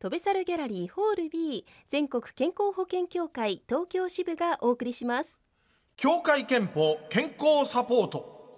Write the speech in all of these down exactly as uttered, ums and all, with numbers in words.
トベサルギャラリーホール B 全国健康保険協会東京支部がお送りします。 協会憲法健康サポート。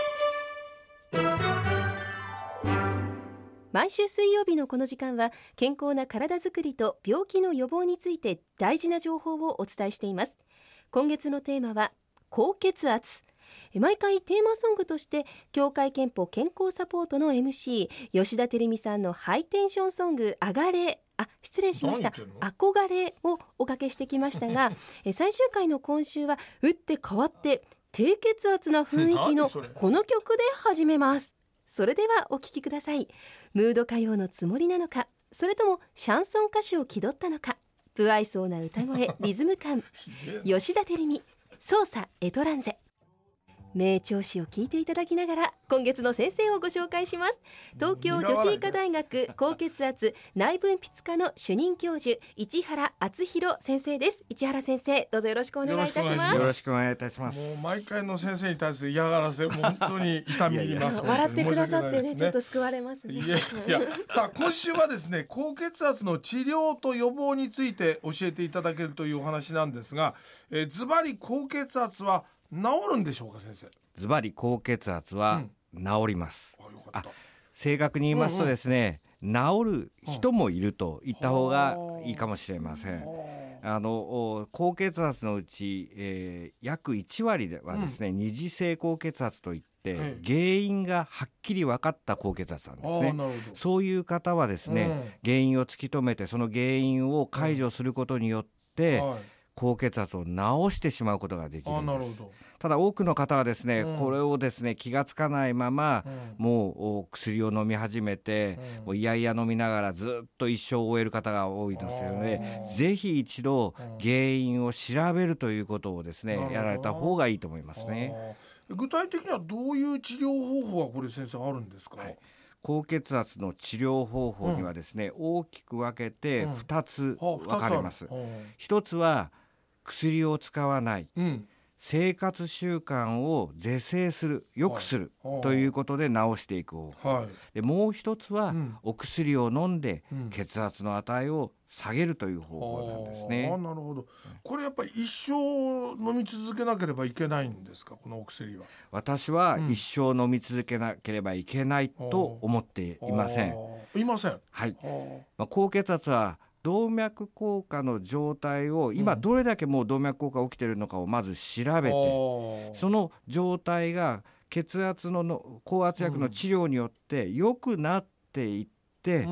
毎週水曜日のこの時間は健康な体づくりと病気の予防について大事な情報をお伝えしています。今月のテーマは高血圧。毎回テーマソングとして協会憲法健康サポートの エムシー 吉田照美さんのハイテンションソング上がれあ失礼しました憧れをおかけしてきましたが最終回の今週は打って変わって低血圧な雰囲気のこの曲で始めます。それではお聴きください。ムード歌謡のつもりなのか、それともシャンソン歌手を気取ったのか、不愛想な歌声リズム感吉田照美操作エトランゼ。名調子を聞いていただきながら今月の先生をご紹介します。東京女子医科大学高血圧内分泌科の主任教授市原敦弘先生です。市原先生、どうぞよろしくお願いいたします。 よろしくお願いいたします。 もう毎回の先生に対する嫌がらせ本当に痛み入ります。 笑ってくださってね、ちょっと救われますね。 いやいやさあ今週はですね、高血圧の治療と予防について教えていただけるというお話なんですが、えー、ズバリ高血圧は治るんでしょうか先生。 ズバリ高血圧は治ります、うん、あ、よかった。正確に言いますとですね、うんうん、治る人もいると言った方がいいかもしれません。あの高血圧のうち、えー、約いちわりはですね、うん、二次性高血圧といって、うん、原因がはっきり分かった高血圧なんですね。そういう方はですね、うん、原因を突き止めてその原因を解除することによって、うん、はい、高血圧を治してしまうことができるんです。ただ多くの方はですね、うん、これをですね気がつかないまま、うん、もう薬を飲み始めて、うん、もういやいや飲みながらずっと一生を終える方が多いですよね。ぜひ一度原因を調べるということをですね、うん、やられた方がいいと思いますね。 具体的にはどういう治療方法がこれ先生あるんですか。はい、 高血圧の治療方法にはですね、うん、大きく分けてふたつ分かれます。うん、ひとつは薬を使わない、うん、生活習慣を是正する、良くする、はい、ということで治していく方法、はい、でもう一つは、うん、お薬を飲んで血圧の値を下げるという方法なんですね。 あ、なるほど。これやっぱり一生飲み続けなければいけないんですか、このお薬は。 私は一生飲み続けなければいけないと思っていません。 いません。 はい。まあ、高血圧は動脈硬化の状態を今どれだけもう動脈硬化起きているのかをまず調べて、うん、その状態が血圧のの高圧薬の治療によって良くなっていって、うん、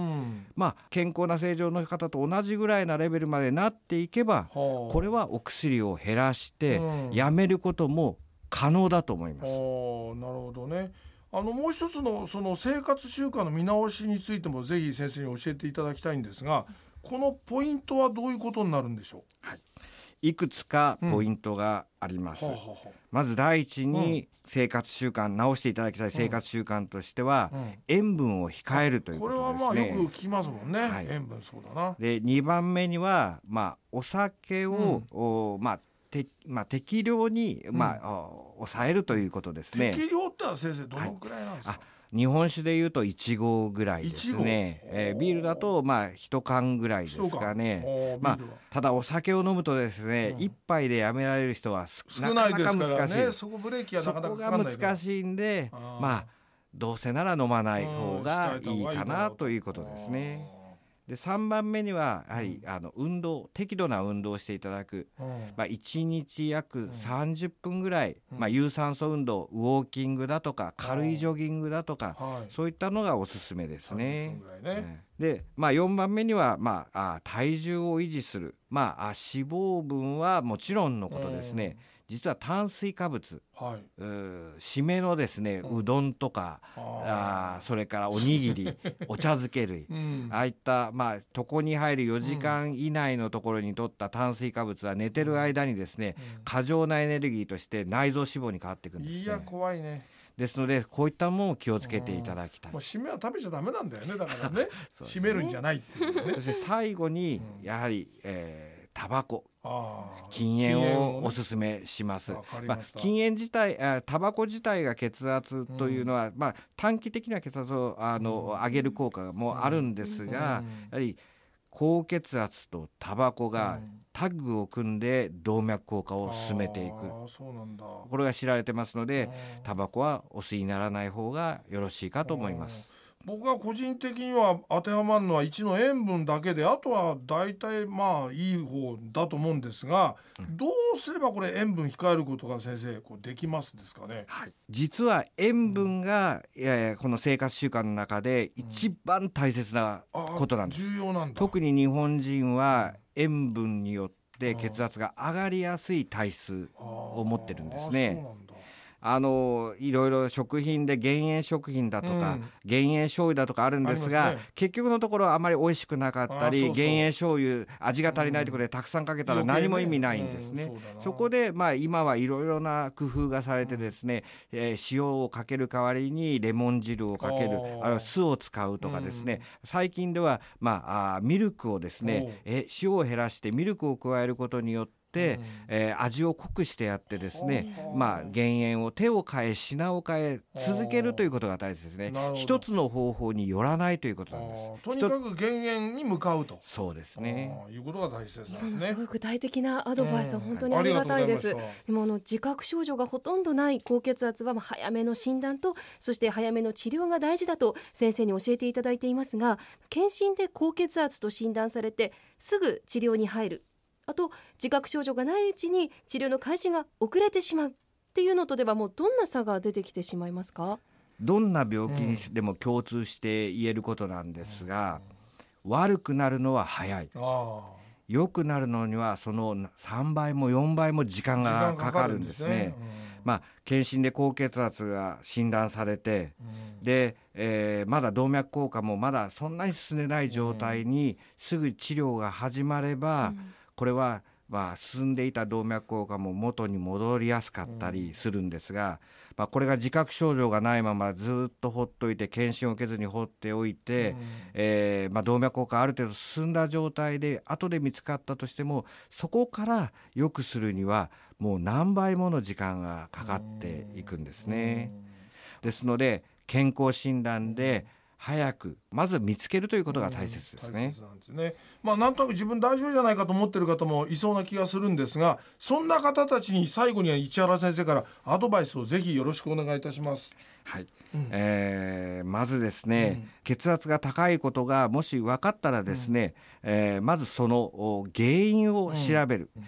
まあ、健康な正常の方と同じぐらいなレベルまでなっていけば、これはお薬を減らしてやめることも可能だと思います。 なるほどね。あのもう一つのその生活習慣の見直しについてもぜひ先生に教えていただきたいんですが、このポイントはどういうことになるんでしょう。 はい、いくつかポイントがあります。うん、はははまず第一に生活習慣、直していただきたい生活習慣としては、うんうん、塩分を控えるということですね。 これはまあよく聞きますもんね。はい、塩分、そうだな。 でにばんめには、まあ、お酒を、うん、まあてまあ、適量に、まあ、うん、抑えるということですね。 適量ってのは先生どのくらいなんですか。はい、 日本酒でいうといちごうぐらいですね。えー、ビールだとまあいちかんぐらいですかね。まあ、ただお酒を飲むとですね、うん、いっぱいでやめられる人は少ないですからね。そこブレーキはなかなかかかんないから。 そこが難しいんで、あ、まあどうせなら飲まない方がいいかなということですね。でさんばんめにはやはり、うん、あの運動、適度な運動をしていただく、うん、まあ、いちにち約さんじゅっぷんぐらい、うん、まあ、有酸素運動、ウォーキングだとか軽いジョギングだとか、はい、そういったのがおすすめですね。ね、で、まあ、よんばんめには、まあ、あ体重を維持する、まあ、あ脂肪分はもちろんのことですね、実は炭水化物、はい、う締めのですね、うん、うどんとか、ああそれからおにぎりお茶漬け類、うん、ああいった、まあ、床に入るよじかん以内のところに取った炭水化物は寝てる間にですね、うん、過剰なエネルギーとして内臓脂肪に変わっていくんですね。 いや怖いね。 ですのでこういったものを気をつけていただきたい。 もう締めは食べちゃダメなんだよね。だからね締めるんじゃないっていうね。 そして最後にやはり、えー、タバコ、禁煙をおすすめします。まあ、禁煙自体、タバコ自体が血圧というのは、うん、まあ、短期的な血圧をあの、うん、上げる効果もあるんですが、うん、やはり高血圧とタバコがタッグを組んで動脈硬化を進めていく、 あそうなんだ。 これが知られてますので、タバコはお吸いにならない方がよろしいかと思います。 僕は個人的には当てはまるのはいちの塩分だけで、あとは大体まあいい方だと思うんですが、うん、どうすればこれ塩分控えることが先生こうできますですかね。 はい、実は塩分が、うん、いやいやこの生活習慣の中で一番大切なことなんです、 うん、重要なんだ。 特に日本人は塩分によって血圧が上がりやすい体質を持ってるんですね。そうなんだ。あのいろいろ食品で減塩食品だとか、うん、減塩醤油だとかあるんですが、ね、結局のところあまり美味しくなかったり、そうそう減塩醤油味が足りないということでたくさんかけたら何も意味ないんですね、うんうん、そ, そこで、まあ、今はいろいろな工夫がされてですね、うんえー、塩をかける代わりにレモン汁をかける、あるいは酢を使うとかですね、うん、最近では、まあ、あミルクをですね、え塩を減らしてミルクを加えることによってでえー、味を濃くしてやってですね、まあ、減塩を手を変え品を変え続けるということが大切ですね。一つの方法によらないということなんです。 とにかく減塩に向かうと、 そうですね、 いうことが大切なんですね。 すごい具体的なアドバイスは本当にありがたいです、うん、でもあの自覚症状がほとんどない高血圧は早めの診断とそして早めの治療が大事だと先生に教えていただいていますが、検診で高血圧と診断されてすぐ治療に入る、あと自覚症状がないうちに治療の開始が遅れてしまうっていうのとではもうどんな差が出てきてしまいますか？ どんな病気にでも共通して言えることなんですが、うん、悪くなるのは早い、良くなるのにはそのさんばいもよんばいも時間がかかるんですね。ですね、うんまあ、検診で高血圧が診断されて、うんでえー、まだ動脈硬化もまだそんなに進んでない状態にすぐ治療が始まれば、うんこれはまあ進んでいた動脈硬化も元に戻りやすかったりするんですが、まあ、これが自覚症状がないままずっと放っておいて検診を受けずに放っておいて、えーまあ、動脈硬化ある程度進んだ状態で後で見つかったとしてもそこから良くするにはもう何倍もの時間がかかっていくんですね。ですので健康診断で早くまず見つけるということが大切ですね。 うん、大切なんですね。まあなんとなく自分大丈夫じゃないかと思ってる方もいそうな気がするんですが、そんな方たちに最後には市原先生からアドバイスをぜひよろしくお願いいたします。 はい、うんえー、まずですね、うん、血圧が高いことがもし分かったらですね、うんえー、まずその原因を調べる、うん、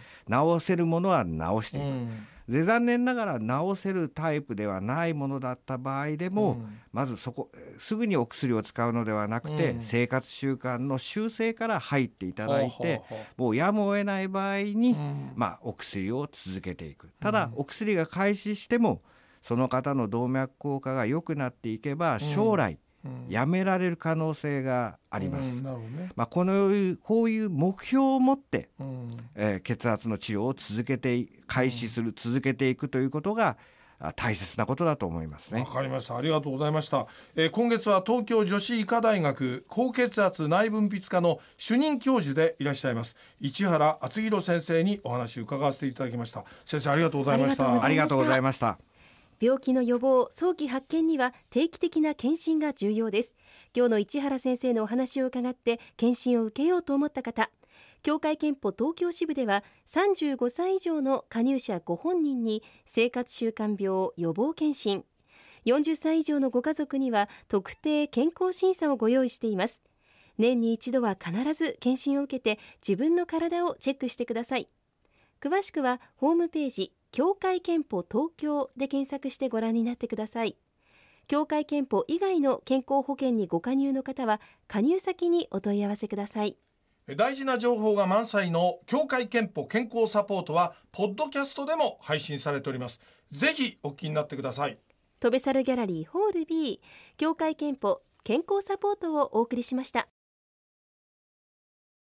治せるものは治していく、うんで残念ながら治せるタイプではないものだった場合でも、うん、まずそこすぐにお薬を使うのではなくて、うん、生活習慣の修正から入っていただいて、うん、もうやむを得ない場合に、うんまあ、お薬を続けていく。ただ、うん、お薬が開始してもその方の動脈硬化が良くなっていけば将来、うん、やめられる可能性があります、うんなるほどねまあ、このこういう目標を持って、うんえー、血圧の治療を続けて開始する、うん、続けていくということが大切なことだと思いますね。 わかりました。ありがとうございました、えー、今月は東京女子医科大学高血圧内分泌科の主任教授でいらっしゃいます市原敦弘先生にお話を伺わせていただきました。先生ありがとうございました。 ありがとうございました。 病気の予防、早期発見には定期的な検診が重要です。今日の市原先生のお話を伺って検診を受けようと思った方、協会憲法東京支部ではさんじゅうごさい以上の加入者ご本人に生活習慣病予防検診、よんじゅっさい以上のご家族には特定健康審査をご用意しています。年に一度は必ず検診を受けて自分の体をチェックしてください。詳しくはホームページ協会憲法東京で検索してご覧になってください。協会憲法以外の健康保険にご加入の方は加入先にお問い合わせください。 大事な情報が満載の協会憲法健康サポートはポッドキャストでも配信されております。ぜひお聞きになってください。 飛べ猿ギャラリーホール B 協会憲法健康サポートをお送りしました。